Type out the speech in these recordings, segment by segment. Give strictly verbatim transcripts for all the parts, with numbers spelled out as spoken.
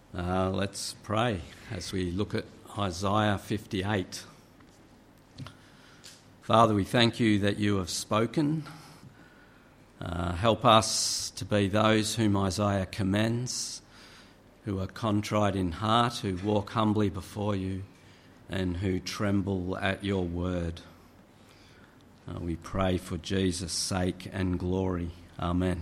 Uh, let's pray as we look at Isaiah fifty-eight. Father, we thank you that you have spoken. Uh, help us to be those whom Isaiah commends, who are contrite in heart, who walk humbly before you, and who tremble at your word. Uh, we pray for Jesus' sake and glory. Amen.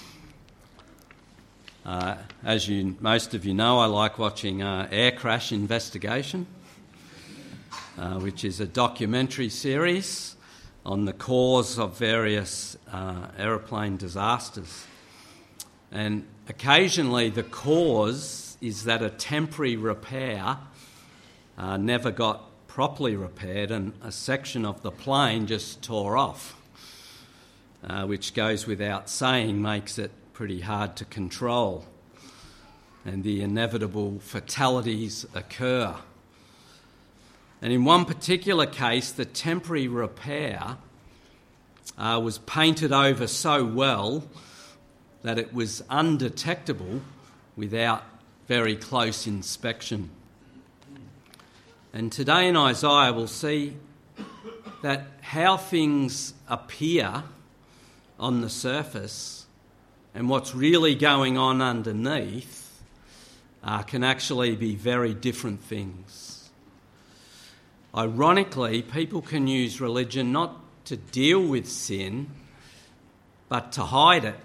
Uh, as you, most of you know, I like watching uh, Air Crash Investigation, uh, which is a documentary series on the cause of various uh, aeroplane disasters. And occasionally the cause is that a temporary repair uh, never got properly repaired and a section of the plane just tore off, uh, which goes without saying makes it pretty hard to control, and the inevitable fatalities occur. And in one particular case, the temporary repair uh, was painted over so well that it was undetectable without very close inspection. And today in Isaiah we'll see that how things appear on the surface and what's really going on underneath uh, can actually be very different things. Ironically, people can use religion not to deal with sin, but to hide it.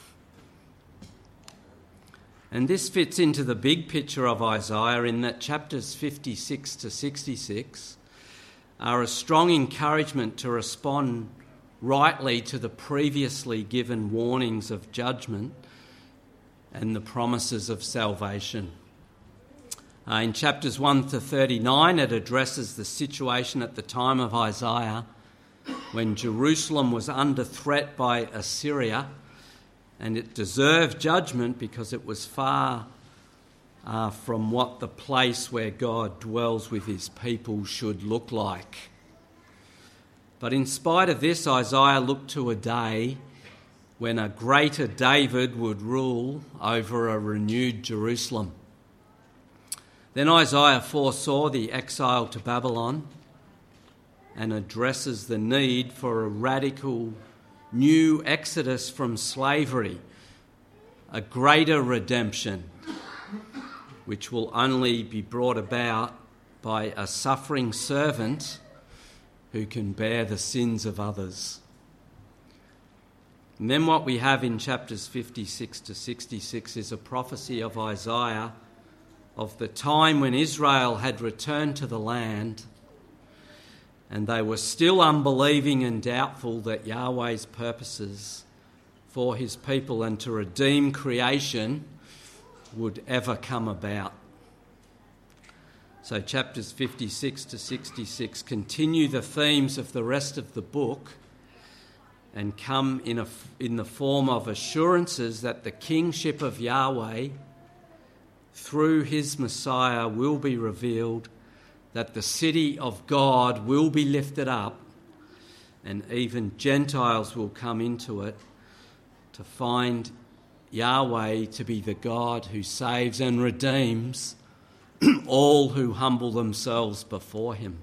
And this fits into the big picture of Isaiah in that chapters fifty-six to sixty-six are a strong encouragement to respond rightly to the previously given warnings of judgment and the promises of salvation. Uh, in chapters one to thirty-nine, it addresses the situation at the time of Isaiah when Jerusalem was under threat by Assyria, and it deserved judgment because it was far uh, from what the place where God dwells with his people should look like. But in spite of this, Isaiah looked to a day when a greater David would rule over a renewed Jerusalem. Then Isaiah foresaw the exile to Babylon and addresses the need for a radical new exodus from slavery, a greater redemption, which will only be brought about by a suffering servant who can bear the sins of others. And then what we have in chapters fifty-six to sixty-six is a prophecy of Isaiah of the time when Israel had returned to the land and they were still unbelieving and doubtful that Yahweh's purposes for his people and to redeem creation would ever come about. So chapters fifty-six to sixty-six continue the themes of the rest of the book and come in, a, in the form of assurances that the kingship of Yahweh through his Messiah will be revealed, that the city of God will be lifted up, and even Gentiles will come into it to find Yahweh to be the God who saves and redeems all who humble themselves before him.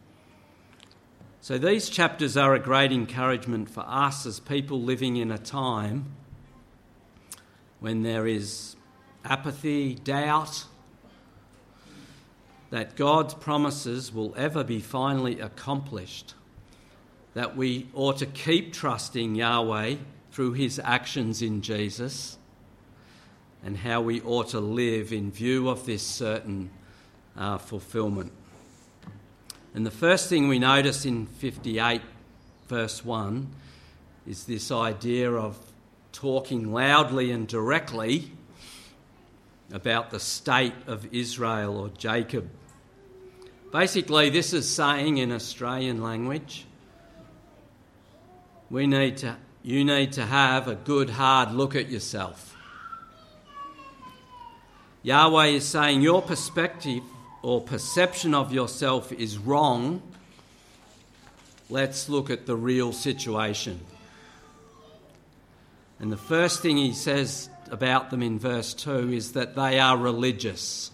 So these chapters are a great encouragement for us as people living in a time when there is apathy, doubt, that God's promises will ever be finally accomplished, that we ought to keep trusting Yahweh through his actions in Jesus, and how we ought to live in view of this certain uh, fulfilment. And the first thing we notice in fifty-eight verse one is this idea of talking loudly and directly about the state of Israel or Jacob. Basically, this is saying in Australian language, we need to, you need to have a good hard look at yourself. Yahweh is saying your perspective or perception of yourself is wrong. Let's look at the real situation. And the first thing he says about them in verse two is that they are religious.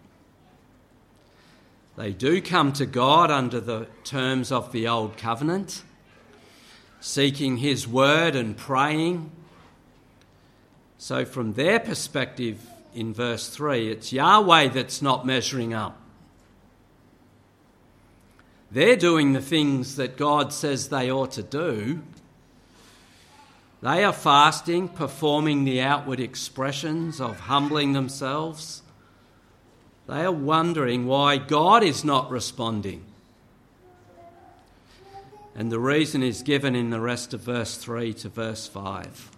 They do come to God under the terms of the Old Covenant, seeking his word and praying. So from their perspective in verse three, it's Yahweh that's not measuring up. They're doing the things that God says they ought to do. They are fasting, performing the outward expressions of humbling themselves. They are wondering why God is not responding. And the reason is given in the rest of verse three to verse five.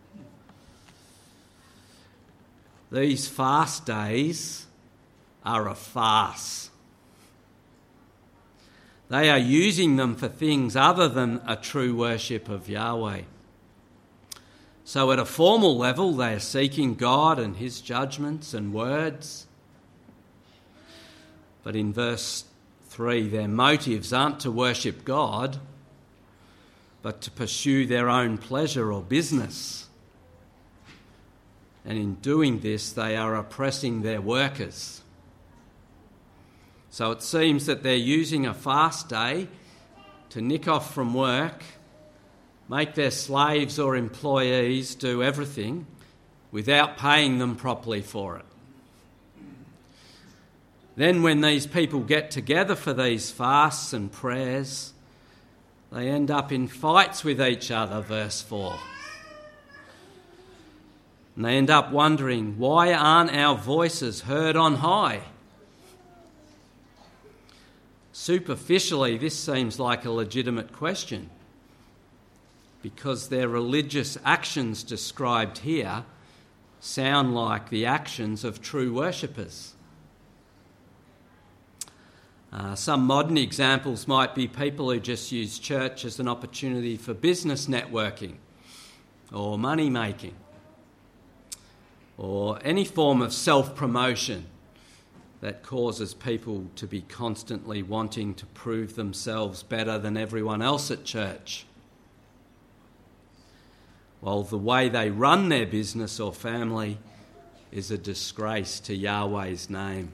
These fast days are a farce. They are using them for things other than a true worship of Yahweh. So at a formal level, they are seeking God and his judgments and words. But in verse three, their motives aren't to worship God, but to pursue their own pleasure or business. And in doing this, they are oppressing their workers. So it seems that they're using a fast day to nick off from work, make their slaves or employees do everything without paying them properly for it. Then when these people get together for these fasts and prayers, they end up in fights with each other, verse four. And they end up wondering, why aren't our voices heard on high? Superficially, this seems like a legitimate question, because their religious actions described here sound like the actions of true worshippers. Uh, some modern examples might be people who just use church as an opportunity for business networking or money making or any form of self-promotion that causes people to be constantly wanting to prove themselves better than everyone else at church, while the way they run their business or family is a disgrace to Yahweh's name.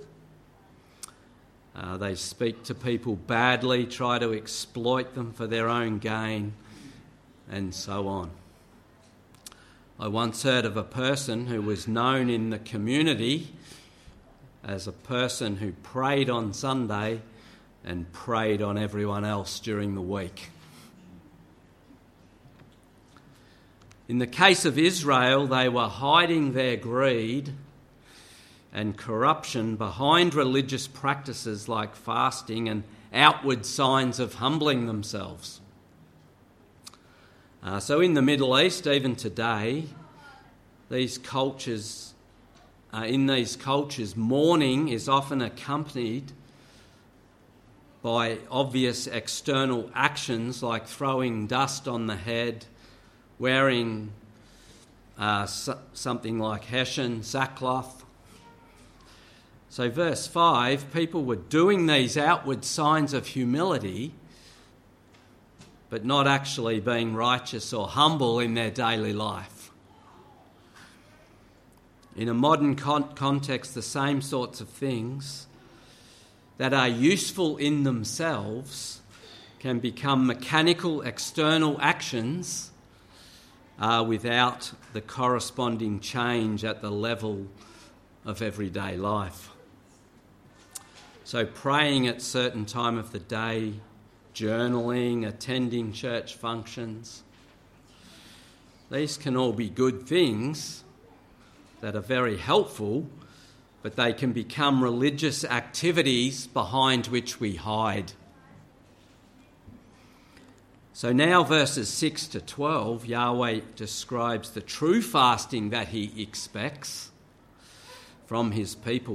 Uh, they speak to people badly, try to exploit them for their own gain, and so on. I once heard of a person who was known in the community as a person who prayed on Sunday and preyed on everyone else during the week. In the case of Israel, they were hiding their greed and corruption behind religious practices like fasting and outward signs of humbling themselves. Uh, so in the Middle East, even today, these cultures, uh, in these cultures, mourning is often accompanied by obvious external actions like throwing dust on the head, wearing uh, so- something like heshen, sackcloth. So verse five, people were doing these outward signs of humility, but not actually being righteous or humble in their daily life. In a modern con- context, the same sorts of things that are useful in themselves can become mechanical external actions uh, without the corresponding change at the level of everyday life. So praying at certain time of the day, journaling, attending church functions, these can all be good things that are very helpful, but they can become religious activities behind which we hide. So now verses six to twelve, Yahweh describes the true fasting that he expects from his people.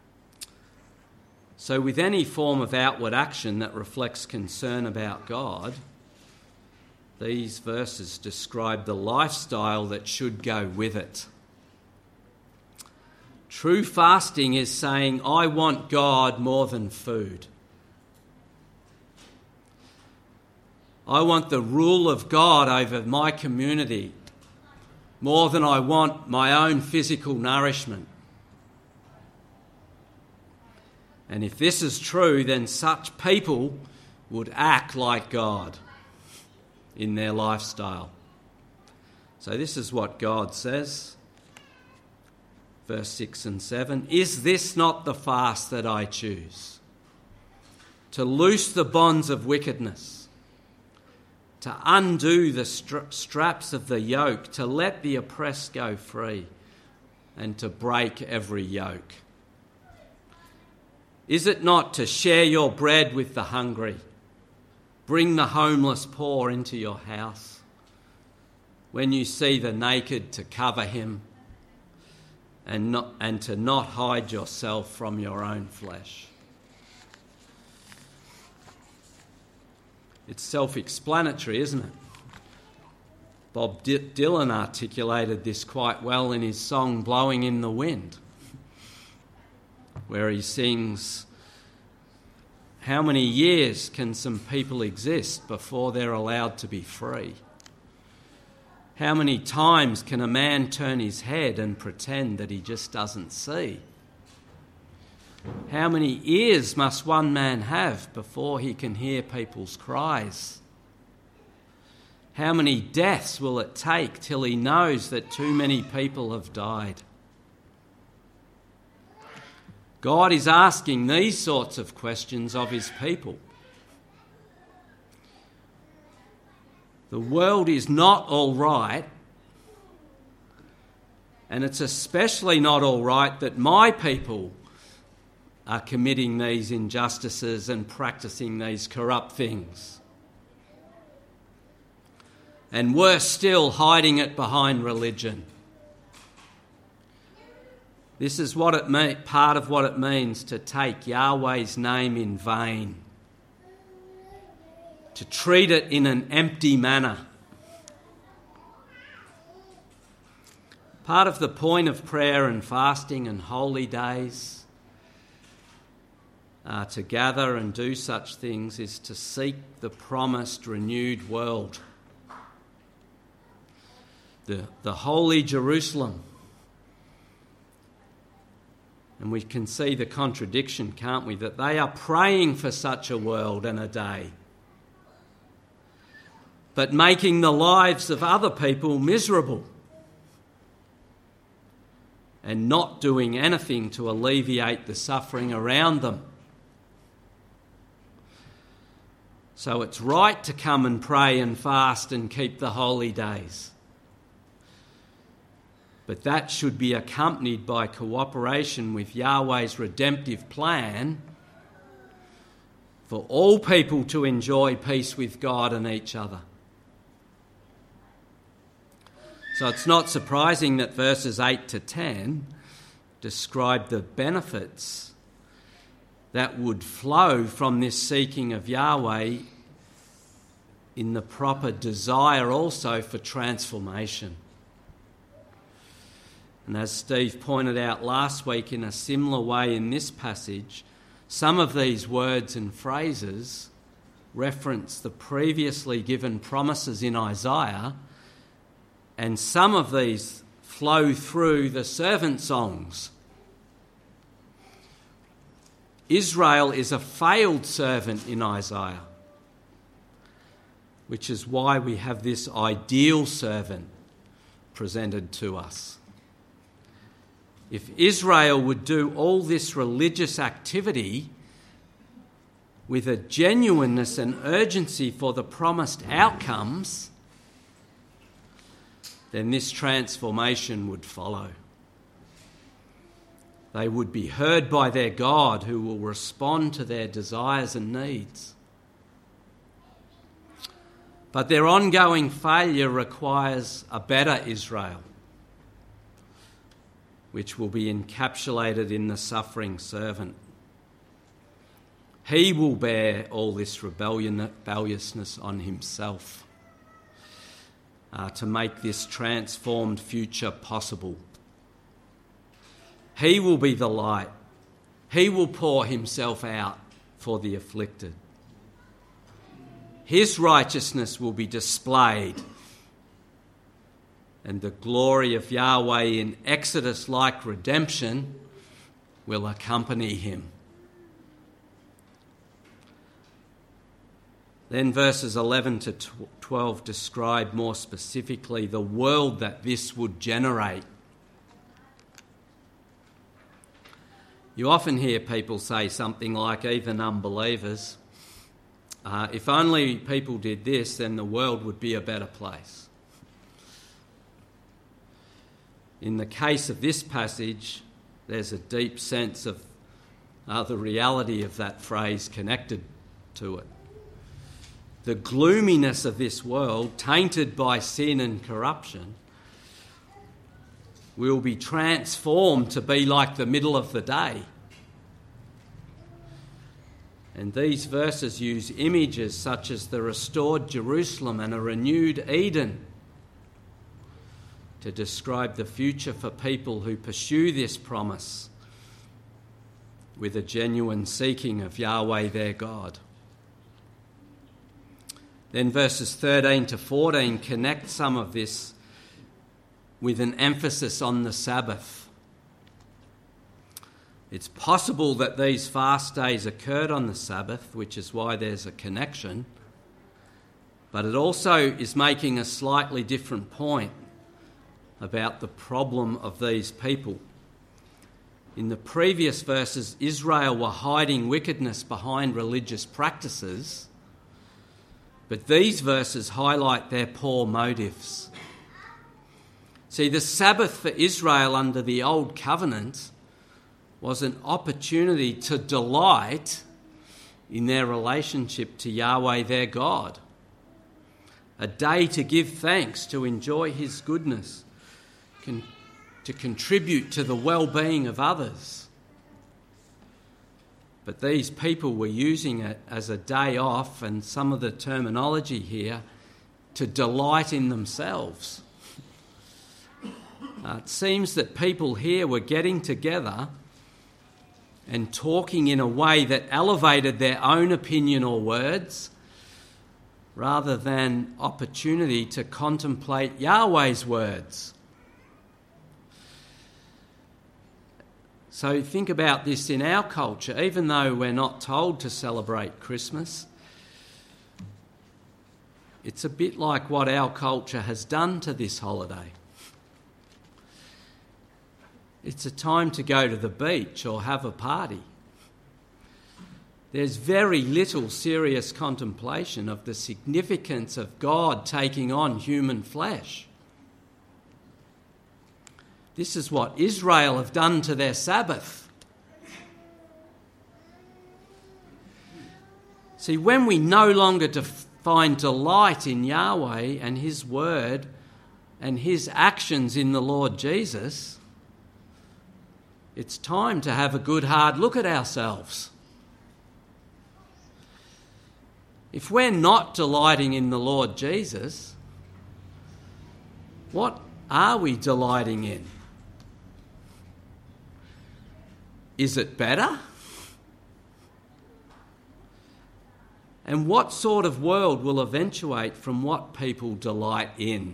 So with any form of outward action that reflects concern about God, these verses describe the lifestyle that should go with it. True fasting is saying, I want God more than food. I want the rule of God over my community more than I want my own physical nourishment. And if this is true, then such people would act like God in their lifestyle. So this is what God says. Verse six and seven. Is this not the fast that I choose? To loose the bonds of wickedness, to undo the stra- straps of the yoke, to let the oppressed go free, and to break every yoke. Is it not to share your bread with the hungry, bring the homeless poor into your house, when you see the naked to cover him, and not, and to not hide yourself from your own flesh? It's self-explanatory, isn't it? Bob D- Dylan articulated this quite well in his song Blowing in the Wind, where he sings, how many years can some people exist before they're allowed to be free? How many times can a man turn his head and pretend that he just doesn't see? How many ears must one man have before he can hear people's cries? How many deaths will it take till he knows that too many people have died? God is asking these sorts of questions of his people. The world is not all right, and it's especially not all right that my people are committing these injustices and practicing these corrupt things. And worse still, hiding it behind religion. This is what it me- part of what it means to take Yahweh's name in vain, to treat it in an empty manner. Part of the point of prayer and fasting and holy days uh, to gather and do such things is to seek the promised renewed world, the, the holy Jerusalem. And we can see the contradiction, can't we? That they are praying for such a world and a day, but making the lives of other people miserable and not doing anything to alleviate the suffering around them. So it's right to come and pray and fast and keep the holy days. But that should be accompanied by cooperation with Yahweh's redemptive plan for all people to enjoy peace with God and each other. So it's not surprising that verses eight to ten describe the benefits that would flow from this seeking of Yahweh in the proper desire also for transformation. And as Steve pointed out last week in a similar way in this passage, some of these words and phrases reference the previously given promises in Isaiah, and some of these flow through the servant songs. Israel is a failed servant in Isaiah, which is why we have this ideal servant presented to us. If Israel would do all this religious activity with a genuineness and urgency for the promised outcomes, then this transformation would follow. They would be heard by their God, who will respond to their desires and needs. But their ongoing failure requires a better Israel, which will be encapsulated in the suffering servant. He will bear all this rebellion, rebelliousness on himself uh, to make this transformed future possible. He will be the light. He will pour himself out for the afflicted. His righteousness will be displayed and the glory of Yahweh in Exodus-like redemption will accompany him. Then verses eleven to twelve describe more specifically the world that this would generate. You often hear people say something like, even unbelievers, uh, if only people did this, then the world would be a better place. In the case of this passage, there's a deep sense of uh, the reality of that phrase connected to it. The gloominess of this world, tainted by sin and corruption, will be transformed to be like the middle of the day. And these verses use images such as the restored Jerusalem and a renewed Eden to describe the future for people who pursue this promise with a genuine seeking of Yahweh their God. Then verses thirteen to fourteen connect some of this with an emphasis on the Sabbath. It's possible that these fast days occurred on the Sabbath, which is why there's a connection, but it also is making a slightly different point about the problem of these people. In the previous verses, Israel were hiding wickedness behind religious practices, but these verses highlight their poor motives. See, the Sabbath for Israel under the Old Covenant was an opportunity to delight in their relationship to Yahweh their God, a day to give thanks, to enjoy his goodness, con- to contribute to the well-being of others. But these people were using it as a day off, and some of the terminology here, to delight in themselves. Uh, it seems that people here were getting together and talking in a way that elevated their own opinion or words rather than opportunity to contemplate Yahweh's words. So think about this in our culture. Even though we're not told to celebrate Christmas, it's a bit like what our culture has done to this holiday. It's a time to go to the beach or have a party. There's very little serious contemplation of the significance of God taking on human flesh. This is what Israel have done to their Sabbath. See, when we no longer def- find delight in Yahweh and his word and his actions in the Lord Jesus, it's time to have a good hard look at ourselves. If we're not delighting in the Lord Jesus, what are we delighting in? Is it better? And what sort of world will eventuate from what people delight in?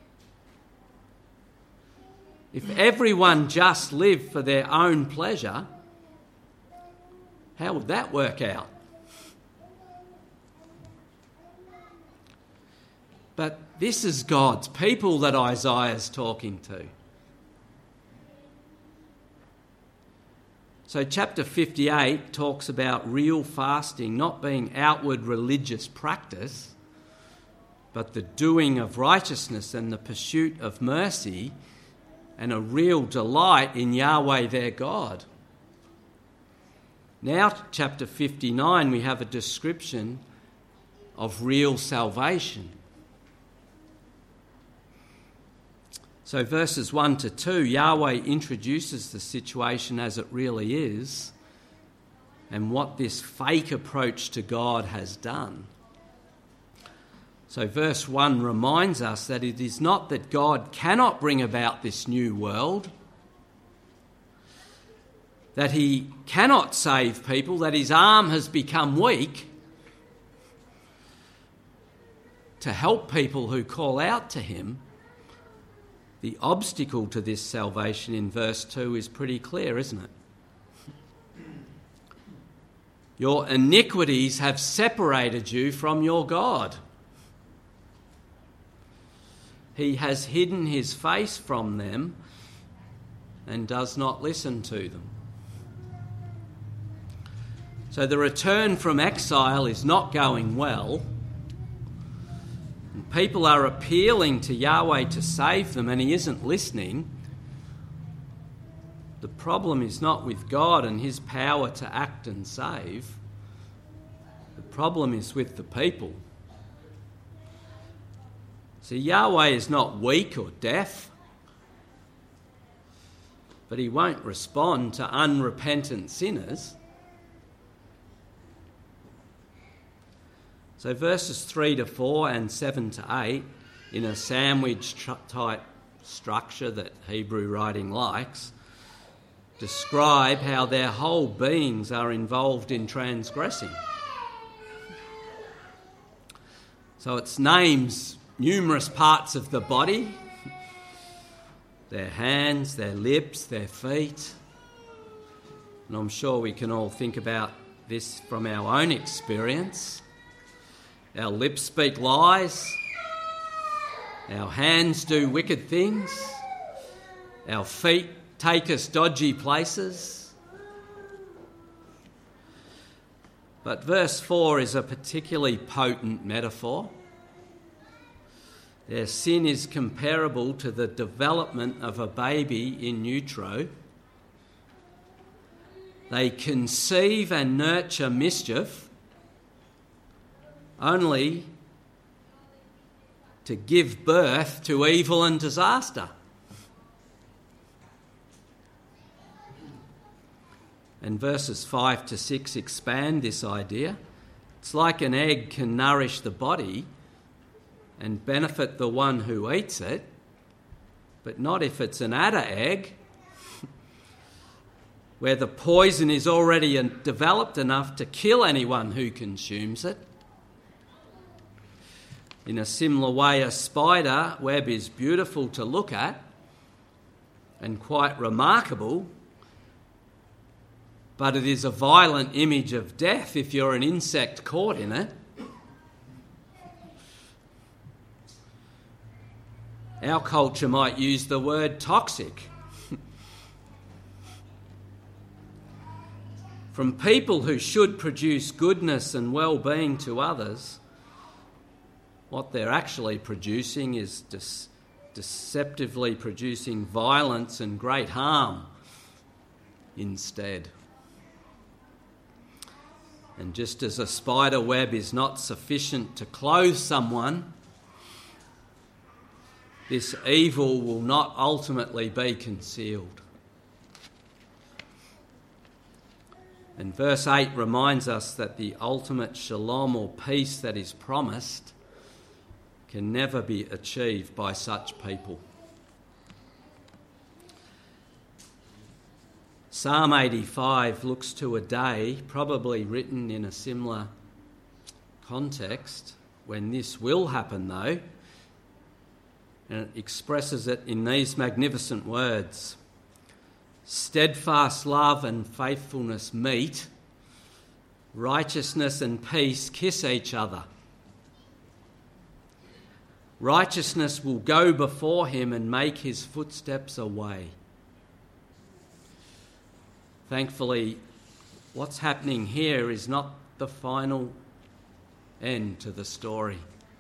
If everyone just lived for their own pleasure, how would that work out? But this is God's people that Isaiah's talking to. So chapter fifty-eight talks about real fasting not being outward religious practice, but the doing of righteousness and the pursuit of mercy and a real delight in Yahweh their God. Now, chapter fifty-nine, we have a description of real salvation. So verses one to two, Yahweh introduces the situation as it really is and what this fake approach to God has done. So verse one reminds us that it is not that God cannot bring about this new world, that he cannot save people, that his arm has become weak to help people who call out to him, the obstacle to this salvation in verse two is pretty clear, isn't it? Your iniquities have separated you from your God. He has hidden his face from them and does not listen to them. So the return from exile is not going well. And people are appealing to Yahweh to save them, and he isn't listening. The problem is not with God and his power to act and save. The problem is with the people. See, Yahweh is not weak or deaf, but he won't respond to unrepentant sinners. So verses three to four and seven to eight, in a sandwich type structure that Hebrew writing likes, describe how their whole beings are involved in transgressing. So it names numerous parts of the body, their hands, their lips, their feet. And I'm sure we can all think about this from our own experience. Our lips speak lies, our hands do wicked things, our feet take us dodgy places. But verse four is a particularly potent metaphor. Their sin is comparable to the development of a baby in utero. They conceive and nurture mischief only to give birth to evil and disaster. And verses five to six expand this idea. It's like an egg can nourish the body and benefit the one who eats it, but not if it's an adder egg, where the poison is already developed enough to kill anyone who consumes it. In a similar way, a spider web is beautiful to look at and quite remarkable, but it is a violent image of death if you're an insect caught in it. Our culture might use the word toxic. From people who should produce goodness and well-being to others, what they're actually producing is dis- deceptively producing violence and great harm instead. And just as a spider web is not sufficient to clothe someone, this evil will not ultimately be concealed. And verse eight reminds us that the ultimate shalom or peace that is promised can never be achieved by such people. Psalm eighty-five looks to a day, probably written in a similar context, when this will happen though, and it expresses it in these magnificent words: steadfast love and faithfulness meet, righteousness and peace kiss each other. Righteousness will go before him and make his footsteps a way. Thankfully, what's happening here is not the final end to the story.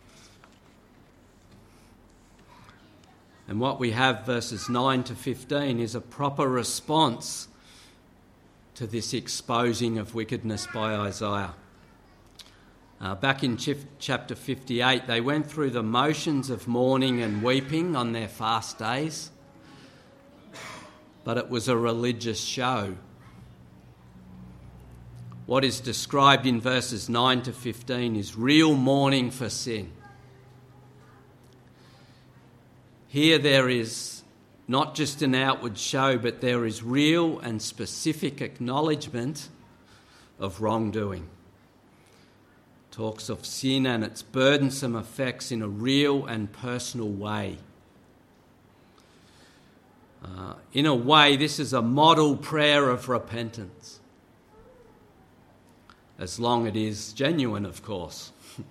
And what we have, verses nine to fifteen, is a proper response to this exposing of wickedness by Isaiah. Uh, back in ch- chapter fifty-eight, they went through the motions of mourning and weeping on their fast days, but it was a religious show. What is described in verses nine to fifteen is real mourning for sin. Here there is not just an outward show, but there is real and specific acknowledgement of wrongdoing. Talks of sin and its burdensome effects in a real and personal way. Uh, in a way, this is a model prayer of repentance, as long as it is genuine, of course.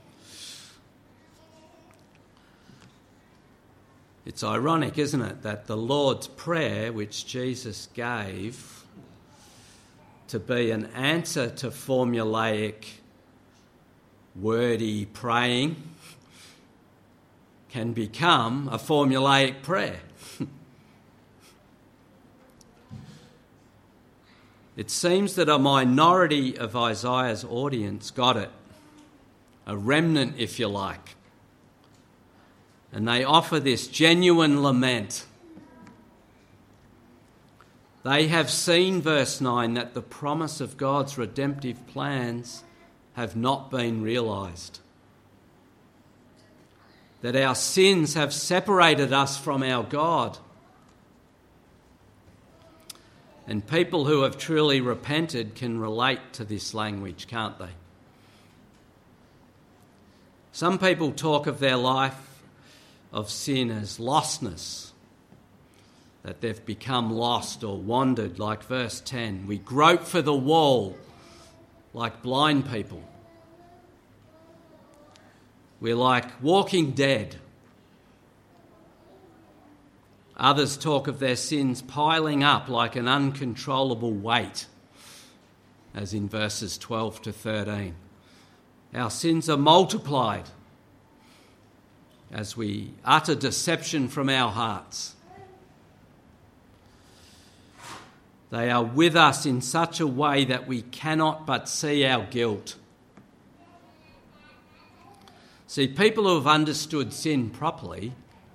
It's ironic, isn't it, that the Lord's Prayer, which Jesus gave to be an answer to formulaic, wordy praying, can become a formulaic prayer. It seems that a minority of Isaiah's audience got it, a remnant, if you like, and they offer this genuine lament. They have seen, verse nine, that the promise of God's redemptive plans have not been realised, that our sins have separated us from our God. And people who have truly repented can relate to this language, can't they? Some people talk of their life of sin as lostness, that they've become lost or wandered, like verse ten. We grope for the wall like blind people. We're like walking dead. Others talk of their sins piling up like an uncontrollable weight, as in verses twelve to thirteen. Our sins are multiplied as we utter deception from our hearts. They are with us in such a way that we cannot but see our guilt. See, people who have understood sin properly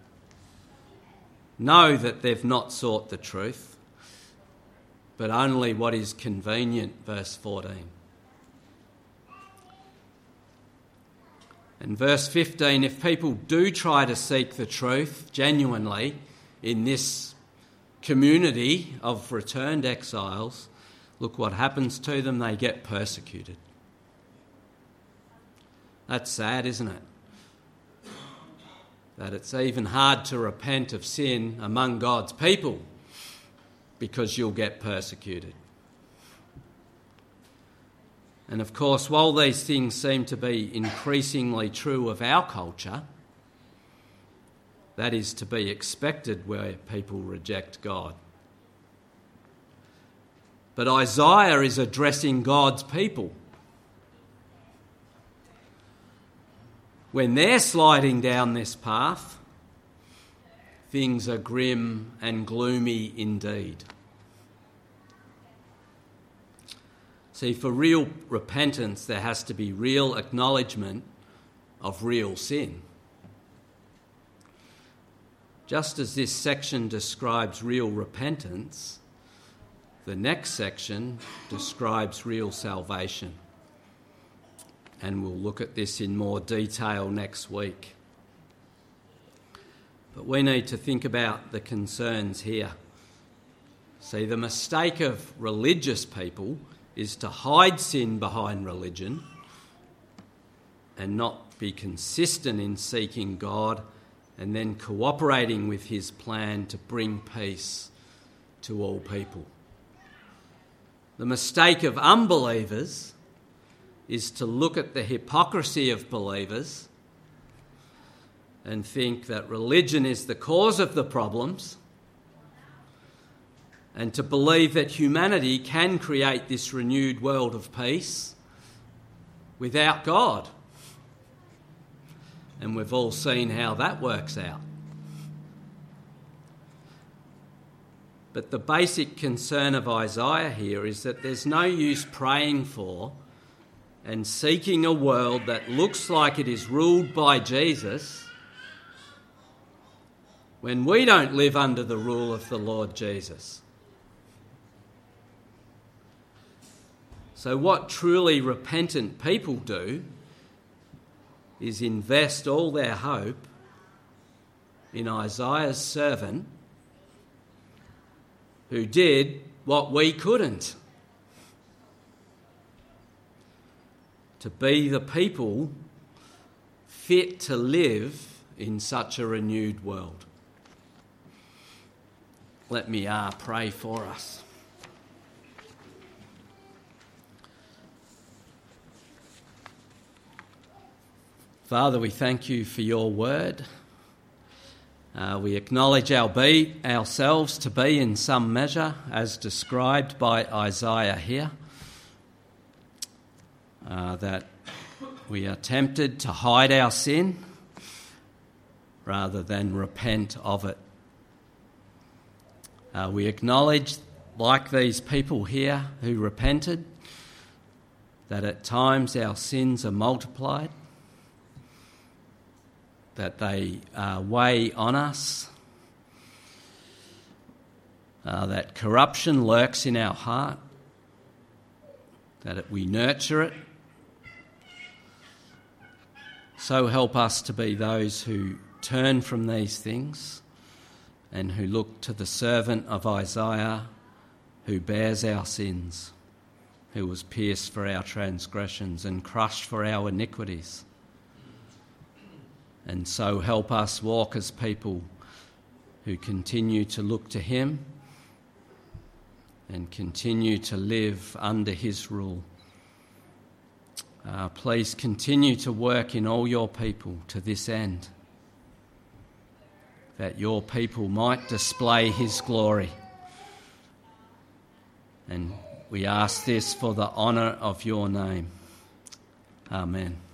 know that they've not sought the truth, but only what is convenient, verse fourteen. And verse fifteen, if people do try to seek the truth genuinely in this community of returned exiles, look what happens to them, they get persecuted. That's sad, isn't it? That it's even hard to repent of sin among God's people because you'll get persecuted. And of course, while these things seem to be increasingly true of our culture, that is to be expected where people reject God. But Isaiah is addressing God's people. When they're sliding down this path, things are grim and gloomy indeed. See, for real repentance, there has to be real acknowledgement of real sin. Just as this section describes real repentance, the next section describes real salvation. And we'll look at this in more detail next week. But we need to think about the concerns here. See, the mistake of religious people is to hide sin behind religion and not be consistent in seeking God and then cooperating with his plan to bring peace to all people. The mistake of unbelievers is to look at the hypocrisy of believers and think that religion is the cause of the problems, and to believe that humanity can create this renewed world of peace without God. And we've all seen how that works out. But the basic concern of Isaiah here is that there's no use praying for and seeking a world that looks like it is ruled by Jesus when we don't live under the rule of the Lord Jesus. So what truly repentant people do is invest all their hope in Isaiah's servant, who did what we couldn't. To be the people fit to live in such a renewed world. let me uh, pray for us. Father, we thank you for your word. Uh, we acknowledge our be, ourselves to be in some measure as described by Isaiah here, uh, that we are tempted to hide our sin rather than repent of it. Uh, we acknowledge, like these people here who repented, that at times our sins are multiplied, that they uh, weigh on us, uh, that corruption lurks in our heart, that it, we nurture it. So help us to be those who turn from these things and who look to the servant of Isaiah who bears our sins, who was pierced for our transgressions and crushed for our iniquities. And so help us walk as people who continue to look to him and continue to live under his rule. Uh, please continue to work in all your people to this end, that your people might display his glory. And we ask this for the honour of your name. Amen.